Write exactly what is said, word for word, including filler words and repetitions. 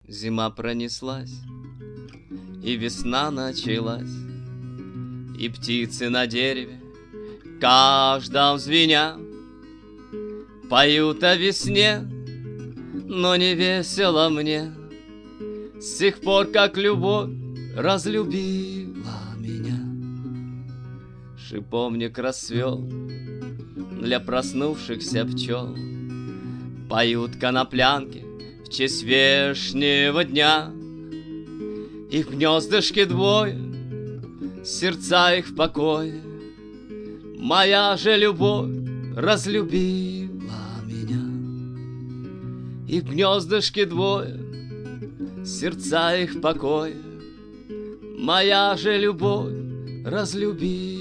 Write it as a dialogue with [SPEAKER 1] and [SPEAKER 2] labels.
[SPEAKER 1] Зима пронеслась, и весна началась, и птицы на дереве, каждом звеня, поют о весне, но не весело мне с тех пор, как любовь разлюбила меня. Шиповник расцвел для проснувшихся пчел, поют коноплянки в честь вешнего дня. И в гнездышке двое, сердца их в покое, моя же любовь разлюбила меня. И в гнездышке двое, сердца их в покое, моя же любовь разлюбила